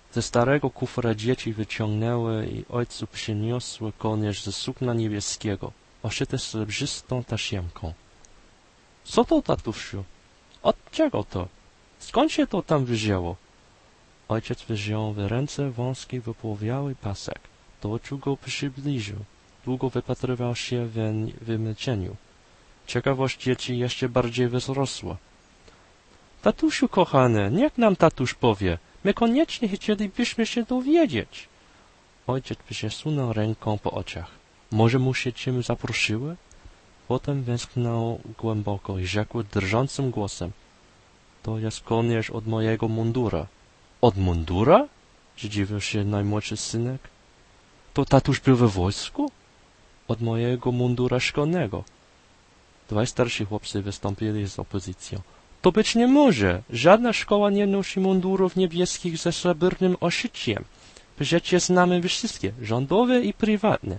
Ze starego kufra dzieci wyciągnęły i ojcu przyniosły kołnierz ze sukna niebieskiego, oszyte srebrzystą tasiemką. Co to, tatusiu? Od czego to? Skąd się to tam wzięło? Ojciec wziął w ręce wąski, wypłowiały pasek. Do oczu go przybliżył. Długo wypatrywał się weń w milczeniu. Ciekawość dzieci jeszcze bardziej wzrosła. Tatusiu kochany, niech nam tatuś powie. My koniecznie chcielibyśmy się dowiedzieć. Ojciec przesunął ręką po oczach. Może mu się czym zaprosiły? Potem westchnął głęboko i rzekł drżącym głosem. To jest kołnierz od mojego mundura. Od mundura? Zdziwił się najmłodszy synek. To tatuś był we wojsku? Od mojego mundura szkolnego. Dwaj starsi chłopcy wystąpili z opozycją. To być nie może. Żadna szkoła nie nosi mundurów niebieskich ze srebrnym oszyciem. Przecież znamy wszystkie, rządowe i prywatne.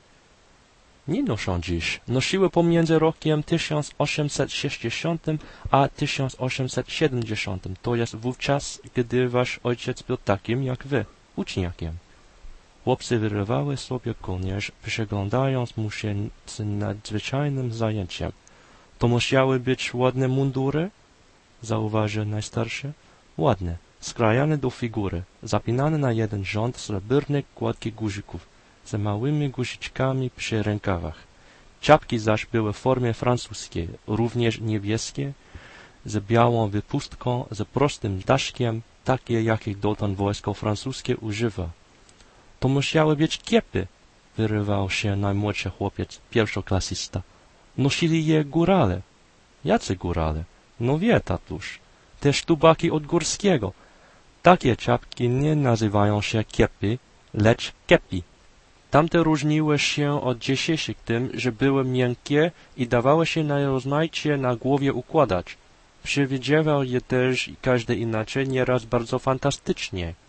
Nie noszą dziś. Nosiły pomiędzy rokiem 1860 a 1870. To jest wówczas, gdy wasz ojciec był takim jak wy, uczniakiem. Chłopcy wyrywały sobie kołnierz, przyglądając mu się z nadzwyczajnym zajęciem. To musiały być ładne mundury? Zauważył najstarszy. Ładne, skrajane do figury, zapinane na jeden rząd srebrnych, gładkich guzików, z małymi guziczkami przy rękawach. Czapki zaś były w formie francuskiej, również niebieskie, z białą wypustką, z prostym daszkiem, takie jakich dotąd wojsko francuskie używa. To musiały być kiepy, wyrywał się najmłodszy chłopiec, pierwszoklasista. Nosili je górale. Jacy górale? No wie, tatuś, te sztubaki od Górskiego. Takie czapki nie nazywają się kiepy, lecz kepi. Tamte różniły się od dzisiejszych tym, że były miękkie i dawały się najrozmaicie na głowie układać. Przewidywał je też i każdy inaczej, nieraz bardzo fantastycznie.